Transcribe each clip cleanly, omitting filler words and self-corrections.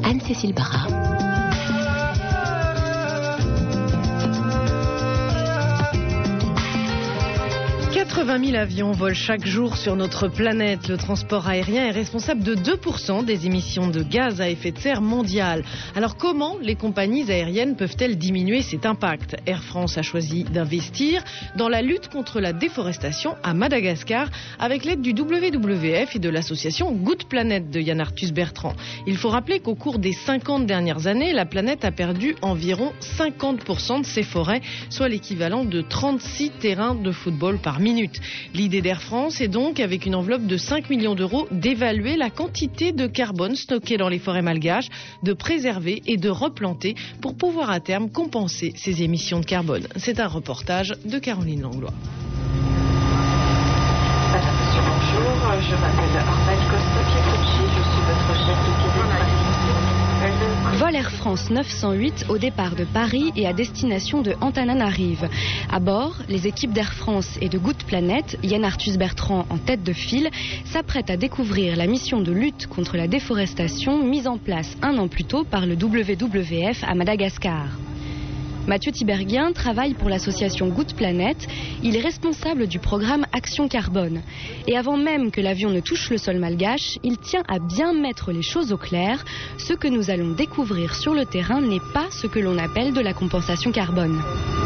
Anne-Cécile Barra. 80 000 avions volent chaque jour sur notre planète. Le transport aérien est responsable de 2% des émissions de gaz à effet de serre mondiales. Alors comment les compagnies aériennes peuvent-elles diminuer cet impact ? Air France a choisi d'investir dans la lutte contre la déforestation à Madagascar avec l'aide du WWF et de l'association Good Planet de Yann Arthus Bertrand. Il faut rappeler qu'au cours des 50 dernières années, la planète a perdu environ 50% de ses forêts, soit l'équivalent de 36 terrains de football par minute. L'idée d'Air France est donc, avec une enveloppe de 5 millions d'euros, d'évaluer la quantité de carbone stockée dans les forêts malgaches, de préserver et de replanter pour pouvoir à terme compenser ces émissions de carbone. C'est un reportage de Caroline Langlois. Madame, monsieur, bonjour. Je m'appelle Armelle Costa-Pietrucci. Je suis votre chef de télétrafic. Vol Air France 908 au départ de Paris et à destination de Antananarive. À bord, les équipes d'Air France et de Good Planet, Yann Arthus Bertrand en tête de file, s'apprêtent à découvrir la mission de lutte contre la déforestation mise en place un an plus tôt par le WWF à Madagascar. Mathieu Tiberghien travaille pour l'association Good Planet. Il est responsable du programme Action Carbone. Et avant même que l'avion ne touche le sol malgache, il tient à bien mettre les choses au clair. Ce que nous allons découvrir sur le terrain n'est pas ce que l'on appelle de la compensation carbone.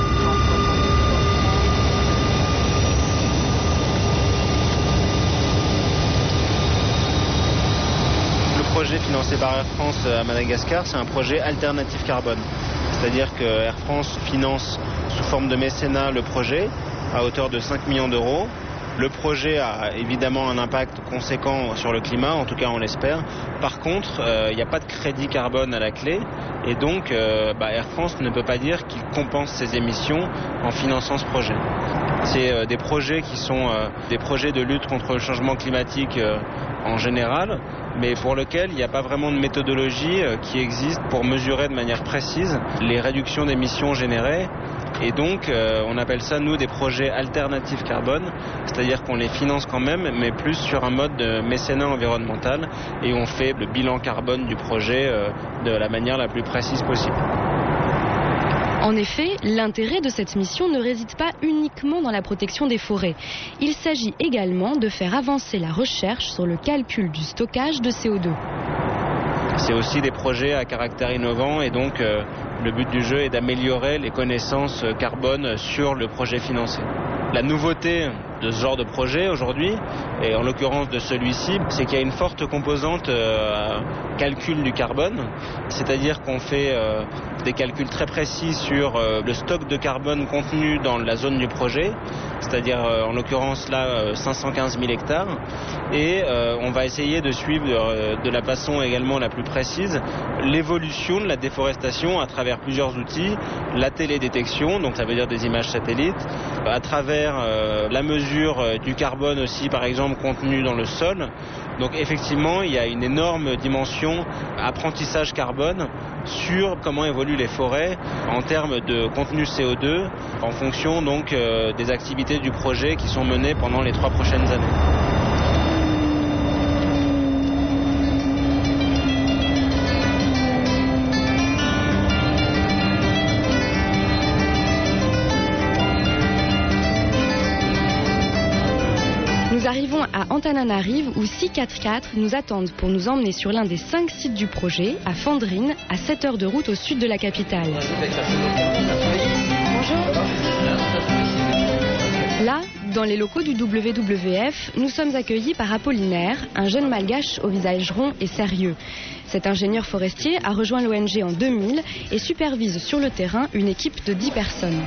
Le projet financé par Air France à Madagascar, c'est un projet alternatif carbone. C'est-à-dire que Air France finance sous forme de mécénat le projet à hauteur de 5 millions d'euros. Le projet a évidemment un impact conséquent sur le climat, en tout cas on l'espère. Par contre, il n'y a pas de crédit carbone à la clé et donc Air France ne peut pas dire qu'il compense ses émissions en finançant ce projet. C'est des projets qui sont des projets de lutte contre le changement climatique en général, mais pour lequel il n'y a pas vraiment de méthodologie qui existe pour mesurer de manière précise les réductions d'émissions générées. Et donc, on appelle ça, nous, des projets alternatifs carbone, c'est-à-dire qu'on les finance quand même, mais plus sur un mode de mécénat environnemental, et on fait le bilan carbone du projet de la manière la plus précise possible. En effet, l'intérêt de cette mission ne réside pas uniquement dans la protection des forêts. Il s'agit également de faire avancer la recherche sur le calcul du stockage de CO2. C'est aussi des projets à caractère innovant et donc le but du jeu est d'améliorer les connaissances carbone sur le projet financé. La nouveauté de ce genre de projet aujourd'hui, et en l'occurrence de celui-ci, c'est qu'il y a une forte composante calcul du carbone, c'est-à-dire qu'on fait des calculs très précis sur le stock de carbone contenu dans la zone du projet, c'est-à-dire en l'occurrence là 515 000 hectares, et on va essayer de suivre de la façon également la plus précise l'évolution de la déforestation à travers plusieurs outils, la télédétection, donc ça veut dire des images satellites, à travers la mesure du carbone aussi par exemple contenu dans le sol. Donc effectivement il y a une énorme dimension apprentissage carbone sur comment évoluent les forêts en termes de contenu CO2 en fonction donc des activités du projet qui sont menées pendant les 3 prochaines années. Nous arrivons à Antananarive où 6 4x4 nous attendent pour nous emmener sur l'un des 5 sites du projet, à Fandrine, à 7 heures de route au sud de la capitale. Bonjour. Là, dans les locaux du WWF, nous sommes accueillis par Apollinaire, un jeune malgache au visage rond et sérieux. Cet ingénieur forestier a rejoint l'ONG en 2000 et supervise sur le terrain une équipe de 10 personnes.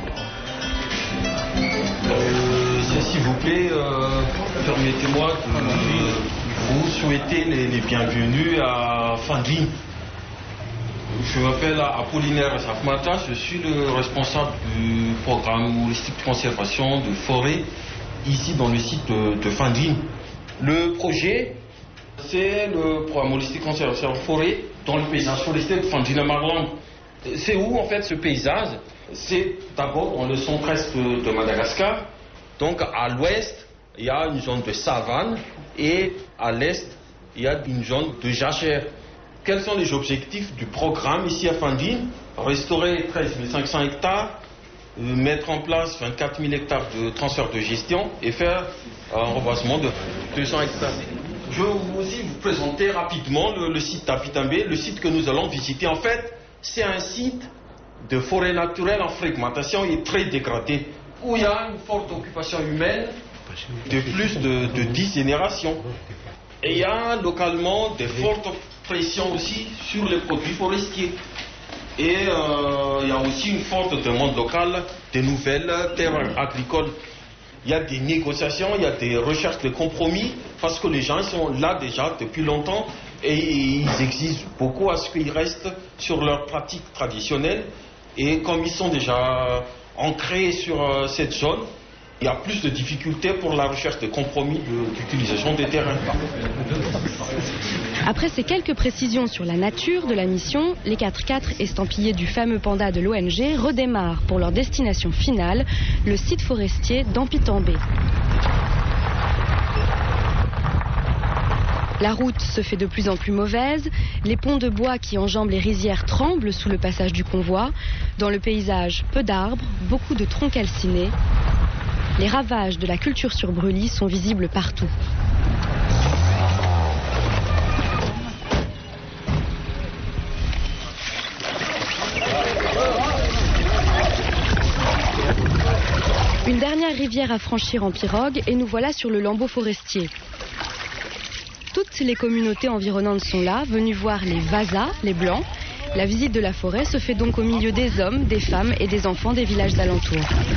S'il vous plaît, permettez-moi de vous souhaiter les bienvenus à Fandrine. Je m'appelle Apollinaire Safmata, je suis le responsable du programme holistique de conservation de forêt ici dans le site de Fandrine. Le projet, c'est le programme holistique de conservation de forêt dans le paysage forestier de Fandrine-Marland. C'est où en fait ce paysage? C'est d'abord dans le centre-est de Madagascar. Donc à l'ouest, il y a une zone de savane et à l'est, il y a une zone de jachère. quels sont les objectifs du programme ici à Fandine? Restaurer 13 500 hectares, mettre en place 24 000 hectares de transfert de gestion et faire un reboisement de 200 hectares. Je vais aussi vous présenter rapidement le site Tapitambé, le site que nous allons visiter. En fait, c'est un site de forêt naturelle en fragmentation et très dégradé, où il y a une forte occupation humaine de plus de 10 générations. Et il y a localement des fortes pressions aussi sur les produits forestiers. Et il y a aussi une forte demande locale de nouvelles terres agricoles. Il y a des négociations, il y a des recherches de compromis, parce que les gens sont là déjà depuis longtemps et ils exigent beaucoup à ce qu'ils restent sur leurs pratiques traditionnelles. Et comme ils sont déjà ancrés sur cette zone, il y a plus de difficultés pour la recherche de compromis d'utilisation des terrains. Après ces quelques précisions sur la nature de la mission, les 4x4 estampillés du fameux panda de l'ONG redémarrent pour leur destination finale, le site forestier d'Ampitambé. La route se fait de plus en plus mauvaise, les ponts de bois qui enjambent les rizières tremblent sous le passage du convoi. Dans le paysage, peu d'arbres, beaucoup de troncs calcinés. Les ravages de la culture sur brûlis sont visibles partout. Une dernière rivière à franchir en pirogue et nous voilà sur le lambeau forestier. Toutes les communautés environnantes sont là, venues voir les Vasas, les Blancs. La visite de la forêt se fait donc au milieu des hommes, des femmes et des enfants des villages alentours.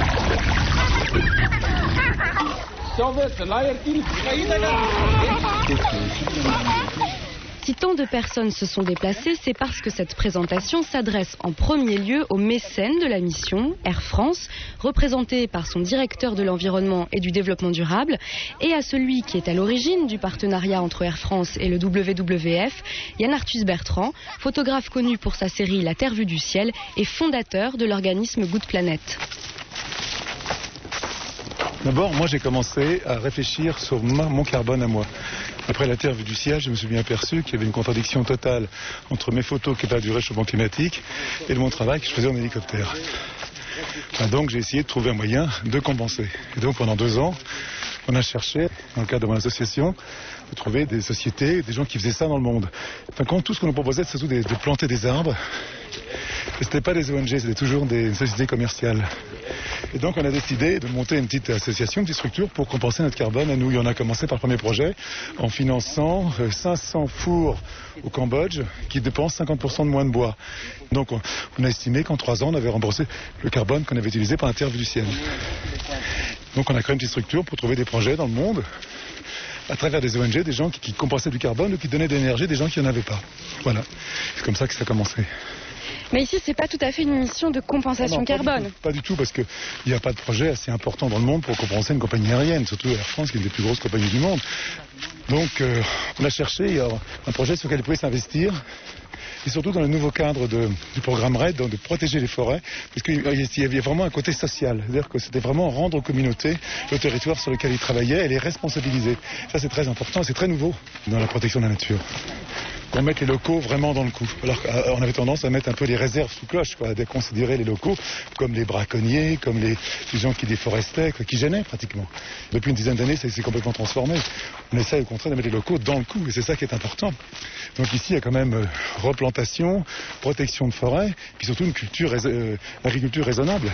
Si tant de personnes se sont déplacées, c'est parce que cette présentation s'adresse en premier lieu aux mécènes de la mission, Air France, représenté par son directeur de l'environnement et du développement durable, et à celui qui est à l'origine du partenariat entre Air France et le WWF, Yann Arthus Bertrand, photographe connu pour sa série La Terre vue du ciel et fondateur de l'organisme Good Planet. D'abord, moi j'ai commencé à réfléchir sur mon carbone à moi. Après la Terre vue du ciel, je me suis bien aperçu qu'il y avait une contradiction totale entre mes photos qui parlent du réchauffement climatique et de mon travail que je faisais en hélicoptère. Donc j'ai essayé de trouver un moyen de compenser. Et donc pendant 2 ans, on a cherché, dans le cadre de mon association, de trouver des sociétés, des gens qui faisaient ça dans le monde. Enfin, tout ce qu'on nous proposait, c'est surtout de planter des arbres. Et c'était pas des ONG, c'était toujours des sociétés commerciales. Et donc on a décidé de monter une petite association, une petite structure pour compenser notre carbone à nous. Et on a commencé par le premier projet en finançant 500 fours au Cambodge qui dépensent 50% de moins de bois. Donc on a estimé qu'en 3 ans on avait remboursé le carbone qu'on avait utilisé par la Terre vue du ciel. Donc on a créé une petite structure pour trouver des projets dans le monde à travers des ONG, des gens qui compensaient du carbone ou qui donnaient de l'énergie, des gens qui n'en avaient pas. Voilà, c'est comme ça que ça a commencé. Mais ici, c'est pas tout à fait une mission de compensation carbone. Pas du tout, parce qu'il n'y a pas de projet assez important dans le monde pour compenser une compagnie aérienne, surtout Air France, qui est une des plus grosses compagnies du monde. Donc, on a cherché un projet sur lequel il pouvait s'investir, et surtout dans le nouveau cadre du programme RED, de protéger les forêts, parce qu'il y avait vraiment un côté social. C'est-à-dire que c'était vraiment rendre aux communautés le territoire sur lequel ils travaillaient et les responsabiliser. Ça, c'est très important, c'est très nouveau dans la protection de la nature. Qu'on mette les locaux vraiment dans le coup. Alors qu'on avait tendance à mettre un peu les réserves sous cloche, à considérer les locaux comme les braconniers, comme les gens qui déforestaient, qui gênaient pratiquement. Depuis une dizaine d'années, ça s'est complètement transformé. On essaie au contraire de mettre les locaux dans le coup, et c'est ça qui est important. Donc ici, il y a quand même replantation, protection de forêt, puis surtout une agriculture raisonnable.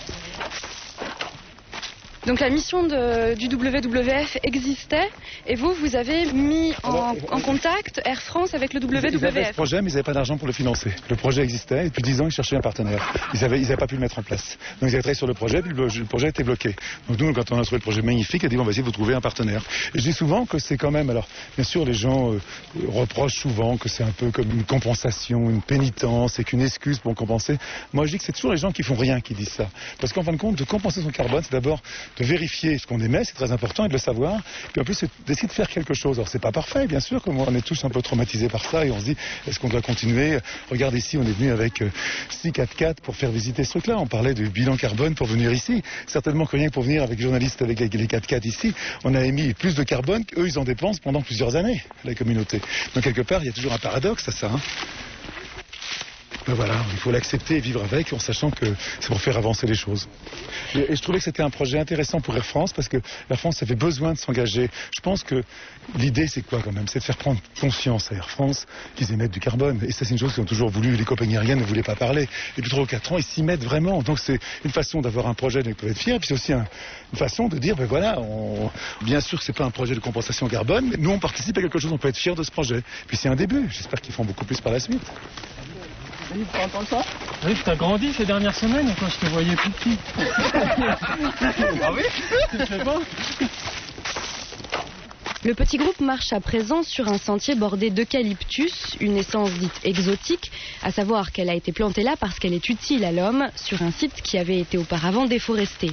Donc la mission du WWF existait et vous avez mis en contact Air France avec le WWF. Ils avaient ce projet, mais ils n'avaient pas d'argent pour le financer. Le projet existait et depuis 10 ans, ils cherchaient un partenaire. Ils n'avaient pas pu le mettre en place. Donc ils avaient travaillé sur le projet, puis le projet était bloqué. Donc nous, quand on a trouvé le projet magnifique, on a dit on va essayer de vous trouver un partenaire. Et je dis souvent que c'est quand même, alors bien sûr les gens reprochent souvent que c'est un peu comme une compensation, une pénitence et qu'une excuse pour compenser. Moi je dis que c'est toujours les gens qui font rien qui disent ça. Parce qu'en fin de compte, de compenser son carbone, c'est d'abord de vérifier ce qu'on émet, c'est très important, et de le savoir. Puis en plus, c'est d'essayer de faire quelque chose. Alors c'est pas parfait, bien sûr, comme on est tous un peu traumatisés par ça, et on se dit, est-ce qu'on doit continuer? Regarde ici, on est venu avec 6 4x4 pour faire visiter ce truc-là. On parlait du bilan carbone pour venir ici. Certainement que rien que pour venir avec les journalistes avec les 4x4 ici, on a émis plus de carbone qu'eux, ils en dépensent pendant plusieurs années, la communauté. Donc quelque part, il y a toujours un paradoxe à ça. Ben voilà, il faut l'accepter et vivre avec en sachant que c'est pour faire avancer les choses. Et je trouvais que c'était un projet intéressant pour Air France parce que Air France avait besoin de s'engager. Je pense que l'idée c'est quoi quand même? C'est de faire prendre conscience à Air France qu'ils émettent du carbone. Et ça c'est une chose qu'ils ont toujours voulu, les compagnies aériennes ne voulaient pas parler. Et depuis 3 ou 4 ans, ils s'y mettent vraiment. Donc c'est une façon d'avoir un projet dont ils peuvent être fiers. Puis c'est aussi une façon de dire, ben voilà, bien sûr que c'est pas un projet de compensation carbone, mais nous on participe à quelque chose, on peut être fiers de ce projet. Puis c'est un début, j'espère qu'ils feront beaucoup plus par la suite. Tu entends ça? Oui, tu as grandi ces dernières semaines quand je te voyais plus petit. Ah oui? Tu le sais pas? Le petit groupe marche à présent sur un sentier bordé d'eucalyptus, une essence dite exotique, à savoir qu'elle a été plantée là parce qu'elle est utile à l'homme, sur un site qui avait été auparavant déforesté.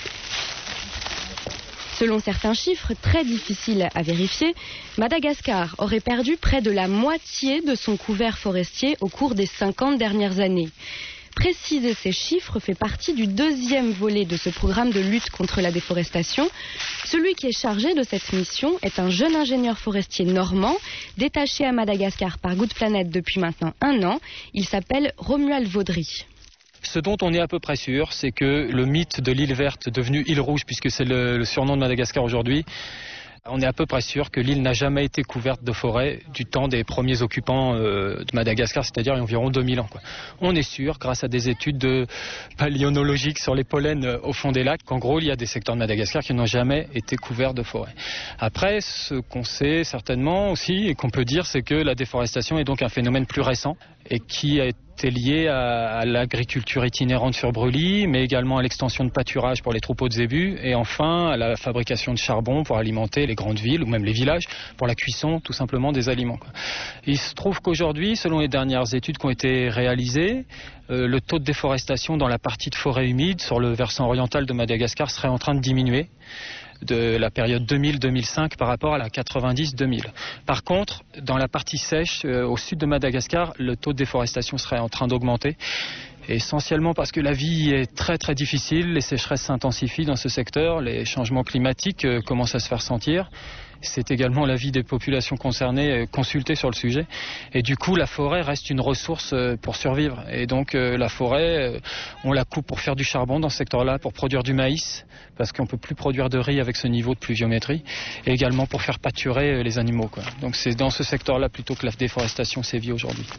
Selon certains chiffres très difficiles à vérifier, Madagascar aurait perdu près de la moitié de son couvert forestier au cours des 50 dernières années. Préciser ces chiffres fait partie du deuxième volet de ce programme de lutte contre la déforestation. Celui qui est chargé de cette mission est un jeune ingénieur forestier normand, détaché à Madagascar par Good Planet depuis maintenant 1 an. Il s'appelle Romuald Vaudry. Ce dont on est à peu près sûr, c'est que le mythe de l'île verte devenue île rouge, puisque c'est le surnom de Madagascar aujourd'hui, on est à peu près sûr que l'île n'a jamais été couverte de forêt du temps des premiers occupants de Madagascar, c'est-à-dire il y a environ 2000 ans. On est sûr, grâce à des études paléontologiques sur les pollens au fond des lacs, qu'en gros, il y a des secteurs de Madagascar qui n'ont jamais été couverts de forêt. Après, ce qu'on sait certainement aussi, et qu'on peut dire, c'est que la déforestation est donc un phénomène plus récent et qui a été lié à l'agriculture itinérante sur brûlis, mais également à l'extension de pâturage pour les troupeaux de zébus, et enfin à la fabrication de charbon pour alimenter les grandes villes ou même les villages, pour la cuisson tout simplement des aliments. Il se trouve qu'aujourd'hui, selon les dernières études qui ont été réalisées, le taux de déforestation dans la partie de forêt humide sur le versant oriental de Madagascar serait en train de diminuer de la période 2000-2005 par rapport à la 90-2000. Par contre, dans la partie sèche, au sud de Madagascar, le taux de déforestation serait en train d'augmenter. Essentiellement parce que la vie est très très difficile, les sécheresses s'intensifient dans ce secteur, les changements climatiques commencent à se faire sentir. C'est également l'avis des populations concernées consultées sur le sujet. Et du coup, la forêt reste une ressource pour survivre. Et donc, la forêt, on la coupe pour faire du charbon dans ce secteur-là, pour produire du maïs, parce qu'on ne peut plus produire de riz avec ce niveau de pluviométrie, et également pour faire pâturer les animaux, quoi. Donc, c'est dans ce secteur-là plutôt que la déforestation sévit aujourd'hui.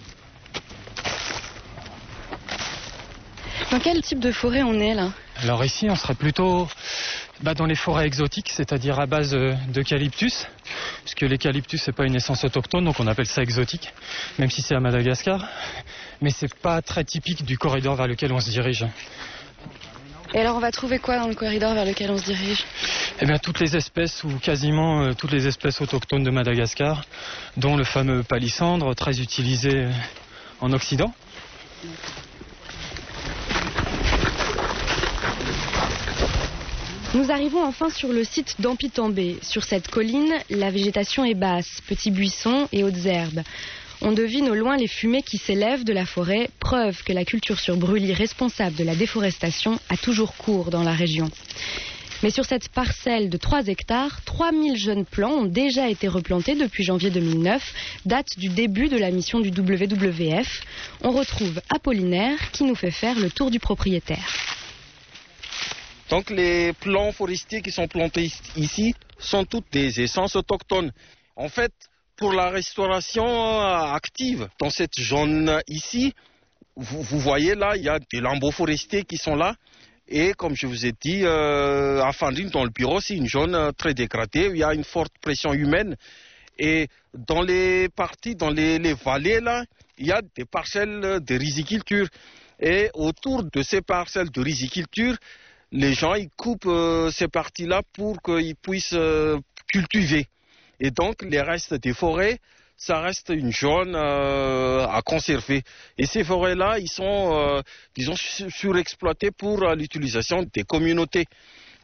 Dans quel type de forêt on est là? Alors ici, on serait plutôt dans les forêts exotiques, c'est-à-dire à base d'eucalyptus, puisque l'eucalyptus c'est pas une essence autochtone, donc on appelle ça exotique, même si c'est à Madagascar, mais c'est pas très typique du corridor vers lequel on se dirige. Et alors on va trouver quoi dans le corridor vers lequel on se dirige? Eh bien toutes les espèces, ou quasiment toutes les espèces autochtones de Madagascar, dont le fameux palissandre, très utilisé en Occident. Nous arrivons enfin sur le site d'Ampitambé. Sur cette colline, la végétation est basse, petits buissons et hautes herbes. On devine au loin les fumées qui s'élèvent de la forêt, preuve que la culture sur brûlis responsable de la déforestation a toujours cours dans la région. Mais sur cette parcelle de 3 hectares, 3000 jeunes plants ont déjà été replantés depuis janvier 2009, date du début de la mission du WWF. On retrouve Apollinaire qui nous fait faire le tour du propriétaire. Donc les plants forestiers qui sont plantés ici sont toutes des essences autochtones. En fait, pour la restauration active dans cette zone ici, vous voyez là, il y a des lambeaux forestiers qui sont là. Et comme je vous ai dit, à Fandine, dans le bureau, c'est une zone très dégradée où il y a une forte pression humaine. Et dans les parties, dans les vallées là, il y a des parcelles de riziculture. Et autour de ces parcelles de riziculture, les gens ils coupent ces parties-là pour qu'ils puissent cultiver. Et donc les restes des forêts, ça reste une zone à conserver. Et ces forêts-là, ils sont, disons, surexploités pour l'utilisation des communautés.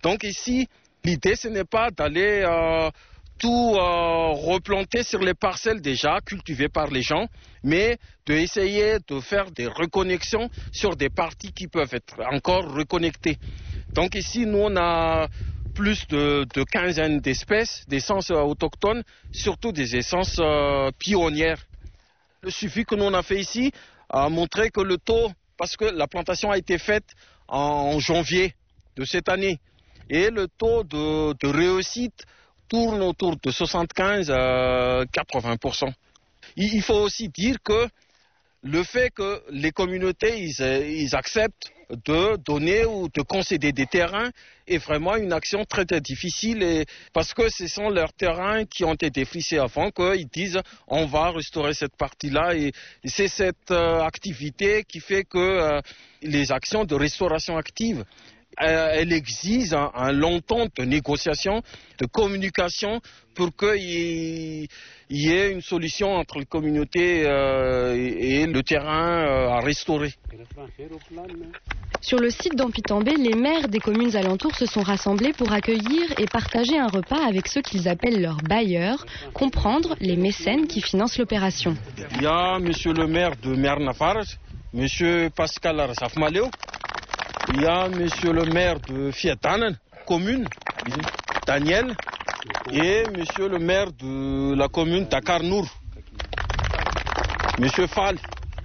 Donc ici, l'idée, ce n'est pas d'aller tout replanter sur les parcelles déjà cultivées par les gens, mais d'essayer de faire des reconnexions sur des parties qui peuvent être encore reconnectées. Donc ici, nous, on a plus de quinzaine d'espèces d'essences autochtones, surtout des essences pionnières. Le suivi que nous on a fait ici a montré que le taux, parce que la plantation a été faite en janvier de cette année, et le taux de réussite tourne autour de 75 à 80%. Il faut aussi dire que le fait que les communautés ils acceptent de donner ou de concéder des terrains est vraiment une action très, très difficile, parce que ce sont leurs terrains qui ont été défrichés avant qu'ils disent on va restaurer cette partie-là, et c'est cette activité qui fait que les actions de restauration active elle exige un long temps de négociation, de communication pour qu'il y ait une solution entre les communautés et le terrain à restaurer. Sur le site d'Ampitambé, les maires des communes alentours se sont rassemblés pour accueillir et partager un repas avec ceux qu'ils appellent leurs bailleurs, comprendre les mécènes qui financent l'opération. Il y a monsieur le maire de Mernafarj, monsieur Pascal Arsafmaleo. Il y a monsieur le maire de Fietanen, commune, Daniel, et monsieur le maire de la commune Dakar-Nour, monsieur Fall.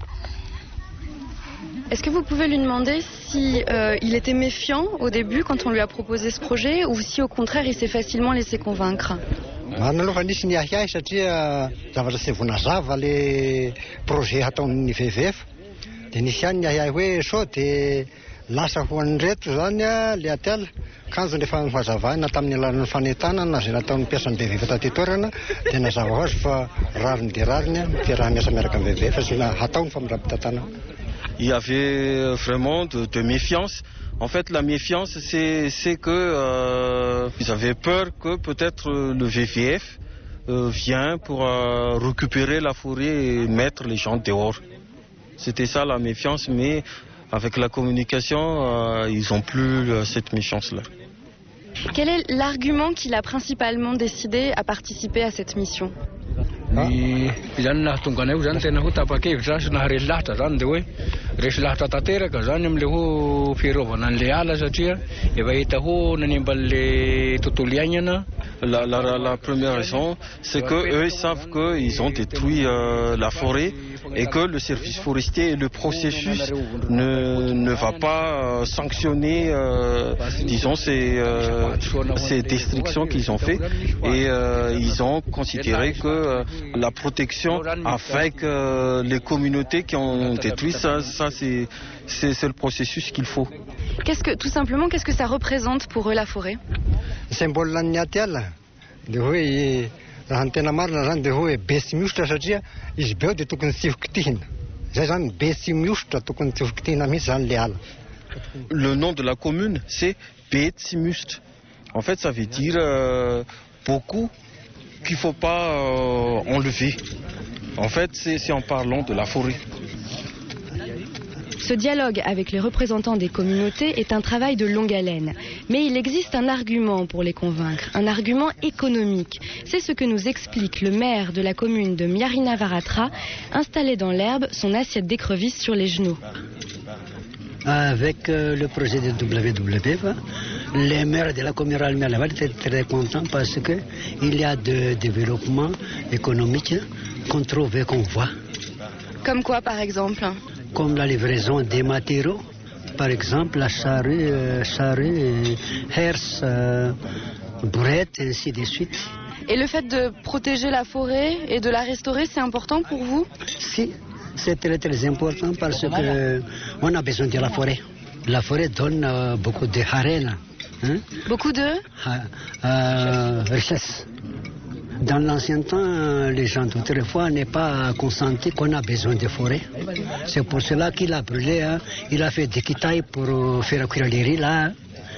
Est-ce que vous pouvez lui demander si il était méfiant au début quand on lui a proposé ce projet, ou si au contraire il s'est facilement laissé convaincre? Lasa ho an'ny reto zany le atela kanjo nefa fahazavana tamin'ny alalan'ny fanentanana zay nataon'ny mpiasan'ny VVF tatytorana dia nazava ho azy fa rariny dia rariny fiaraha miasa miaraka amin'ny VVF sy hataony fa mirapitantana. Il y avait vraiment de méfiance. En fait, la méfiance, c'est que ils avaient peur que peut-être le VVF vient pour récupérer la forêt et mettre les gens dehors. C'était ça la méfiance, mais avec la communication, ils n'ont plus cette méfiance-là. Quel est l'argument qui l'a principalement décidé à participer à cette mission? Izany nahatonga anay io zany tena ho tapa-kevitra sy naharesy lahatra zany dia hoe resy lahatra tanteraka zany amin'ilay ho fiarovana an'ilay ala satria efa hita ho nanimban'ilay tontolo iainana. La première raison, c'est qu'eux ils savent qu'ils ont détruit la forêt et que le service forestier et le processus ne va pas sanctionner disons ces destructions qu'ils ont fait, et ils ont considéré que la protection avec les communautés qui ont détruit ça c'est le processus qu'il faut. Tout simplement, qu'est-ce que ça représente pour eux la forêt? Symbole ny atela dia hoe raha ny tena marina zany dia hoe be sy miositra satria izy be dia tokony tsy hokitihina. Zay zany be sy miositra tokony tsy hokitihina mihitsy zany le ala. Le nom de la commune c'est Betsimust. En fait ça veut dire beaucoup qu'il ne faut pas enlever. En fait c'est en parlant de la forêt. Ce dialogue avec les représentants des communautés est un travail de longue haleine. Mais il existe un argument pour les convaincre, un argument économique. C'est ce que nous explique le maire de la commune de Miarina-Varatra, installé dans l'herbe, son assiette d'écrevisses sur les genoux. Avec le projet de WWF, les maires de la commune rurale étaient très contents parce qu'il y a de développement économique qu'on trouve et qu'on voit. Comme quoi par exemple? Comme la livraison des matériaux, par exemple la charrue, herse, bourrette, ainsi de suite. Et le fait de protéger la forêt et de la restaurer, c'est important pour vous? Si, c'est très très important parce qu'on a besoin de la forêt. La forêt donne beaucoup de harel. Hein? Beaucoup de richesse. Dans l'ancien temps, les gens d'autrefois n'ont pas consenti qu'on a besoin de forêt. C'est pour cela qu'il a brûlé, hein. Il a fait des quitailles pour faire cuire les riz là.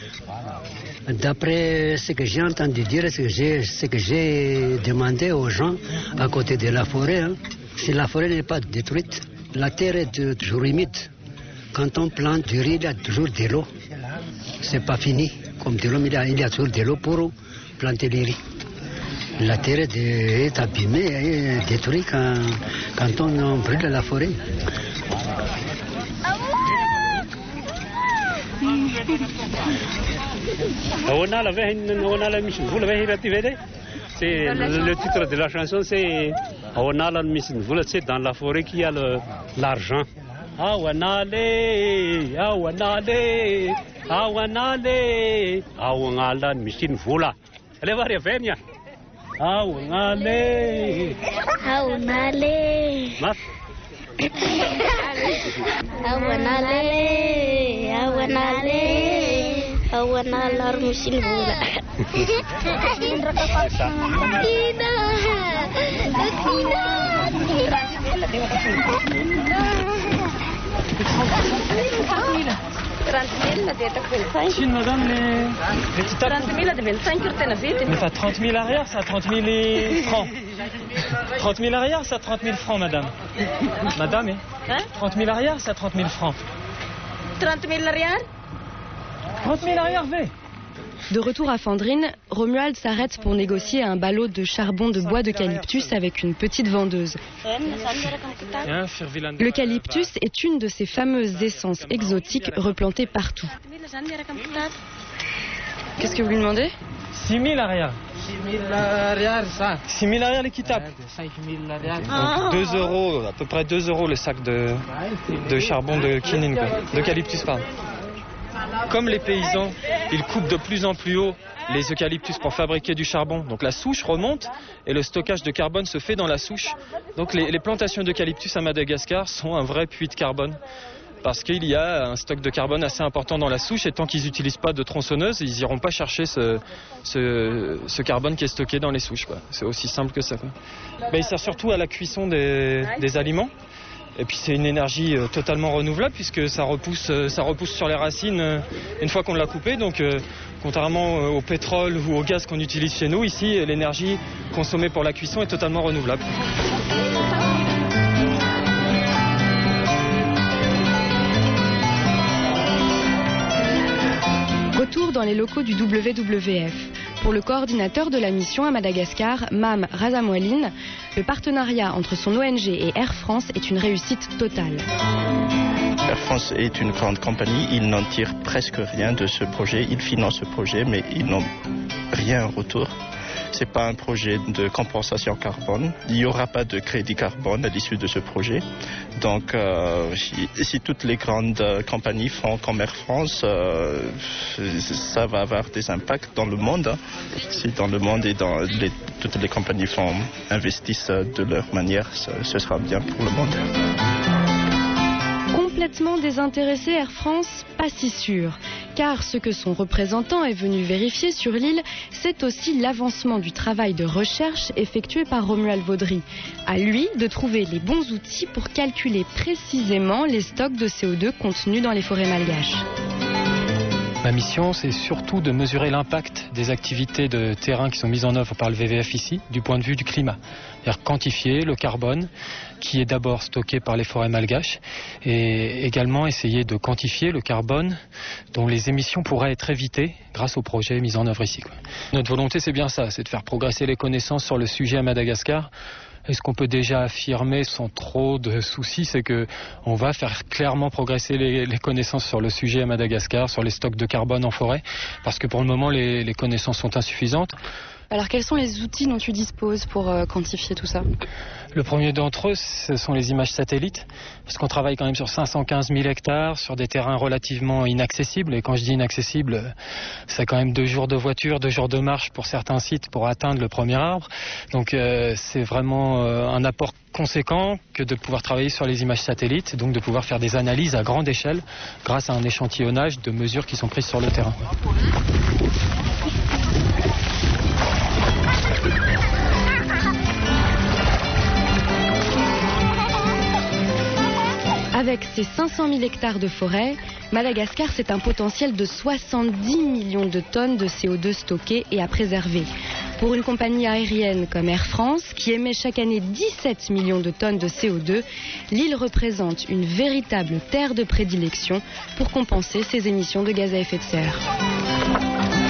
D'après ce que j'ai entendu dire, ce que j'ai demandé aux gens à côté de la forêt, hein, si la forêt n'est pas détruite, la terre est toujours humide. Quand on plante du riz, il y a toujours de l'eau. C'est pas fini. comme de l'eau, mais il y a toujours de l'eau pour planter les riz. La terre est abîmée et détruite quand on brûle la forêt. C'est le titre de la chanson, c'est c'est dans la forêt qu'il y a l'argent. Awanale, awanale, awanale, awanala machine vola. Elle va revenir. Awanale, awanale, awanale, awanale. Awanala machine vola. Madame, les petits tapes. 30 000 ça 30 000 arrière, ça 30 000 francs. 30 000 arrière, ça 30 000 francs, madame. Madame, hein? 30 000 arrière, ça 30 000 francs. 30 000 arrière? 30 000 arrière, V. De retour à Fandrine, Romuald s'arrête pour négocier un ballot de charbon de bois d'eucalyptus avec une petite vendeuse. L'eucalyptus est une de ces fameuses essences exotiques replantées partout. Qu'est-ce que vous lui demandez? 6 000 arrière. 6 000 arrière, ça. 6 000 arrière l'équitable. 5 000 arrière. Donc 2 euros, à peu près 2 euros le sac de charbon de quinine, d'eucalyptus, pardon. Comme les paysans, ils coupent de plus en plus haut les eucalyptus pour fabriquer du charbon. Donc la souche remonte et le stockage de carbone se fait dans la souche. Donc les plantations d'eucalyptus à Madagascar sont un vrai puits de carbone. Parce qu'il y a un stock de carbone assez important dans la souche et tant qu'ils n'utilisent pas de tronçonneuse, ils n'iront pas chercher ce carbone qui est stocké dans les souches, quoi. C'est aussi simple que ça, quoi. Mais il sert surtout à la cuisson des aliments. Et puis c'est une énergie totalement renouvelable puisque ça repousse sur les racines une fois qu'on l'a coupé. Donc contrairement au pétrole ou au gaz qu'on utilise chez nous, ici l'énergie consommée pour la cuisson est totalement renouvelable. Retour dans les locaux du WWF. Pour le coordinateur de la mission à Madagascar, Mam Razamoualine, le partenariat entre son ONG et Air France est une réussite totale. Air France est une grande compagnie, ils n'en tirent presque rien de ce projet, ils financent ce projet mais ils n'ont rien en retour. Ce n'est pas un projet de compensation carbone, il n'y aura pas de crédit carbone à l'issue de ce projet. Donc si toutes les grandes compagnies font comme Air France, ça va avoir des impacts dans le monde. Si dans le monde et toutes les compagnies investissent de leur manière, ce sera bien pour le monde. Complètement désintéressé, Air France, pas si sûr. Car ce que son représentant est venu vérifier sur l'île, c'est aussi l'avancement du travail de recherche effectué par Romuald Vaudry. À lui de trouver les bons outils pour calculer précisément les stocks de CO2 contenus dans les forêts malgaches. Ma mission, c'est surtout de mesurer l'impact des activités de terrain qui sont mises en œuvre par le WWF ici, du point de vue du climat. C'est-à-dire quantifier le carbone qui est d'abord stocké par les forêts malgaches et également essayer de quantifier le carbone dont les émissions pourraient être évitées grâce aux projets mis en œuvre ici, quoi. Notre volonté, c'est bien ça, c'est de faire progresser les connaissances sur le sujet à Madagascar. Et ce qu'on peut déjà affirmer sans trop de soucis, c'est qu'on va faire clairement progresser les connaissances sur le sujet à Madagascar, sur les stocks de carbone en forêt, parce que pour le moment, les connaissances sont insuffisantes. Alors quels sont les outils dont tu disposes pour quantifier tout ça? Le premier d'entre eux, ce sont les images satellites, parce qu'on travaille quand même sur 515 000 hectares, sur des terrains relativement inaccessibles. Et quand je dis inaccessible, c'est quand même 2 jours de voiture, 2 jours de marche pour certains sites pour atteindre le premier arbre. Donc c'est vraiment un apport conséquent que de pouvoir travailler sur les images satellites, donc de pouvoir faire des analyses à grande échelle grâce à un échantillonnage de mesures qui sont prises sur le terrain. Avec ses 500 000 hectares de forêt, Madagascar, c'est un potentiel de 70 millions de tonnes de CO2 stockées et à préserver. Pour une compagnie aérienne comme Air France, qui émet chaque année 17 millions de tonnes de CO2, l'île représente une véritable terre de prédilection pour compenser ses émissions de gaz à effet de serre.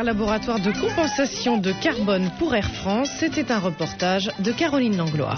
laboratoire de compensation de carbone pour Air France. C'était un reportage de Caroline Langlois.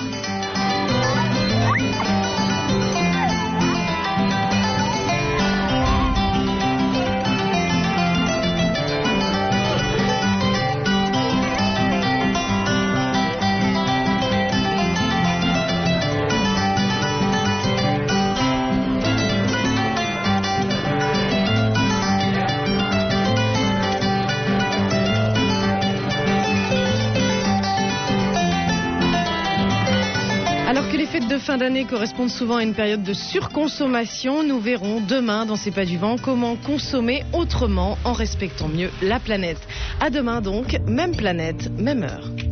Alors que les fêtes de fin d'année correspondent souvent à une période de surconsommation, nous verrons demain dans C'est pas du vent comment consommer autrement en respectant mieux la planète. À demain donc, même planète, même heure.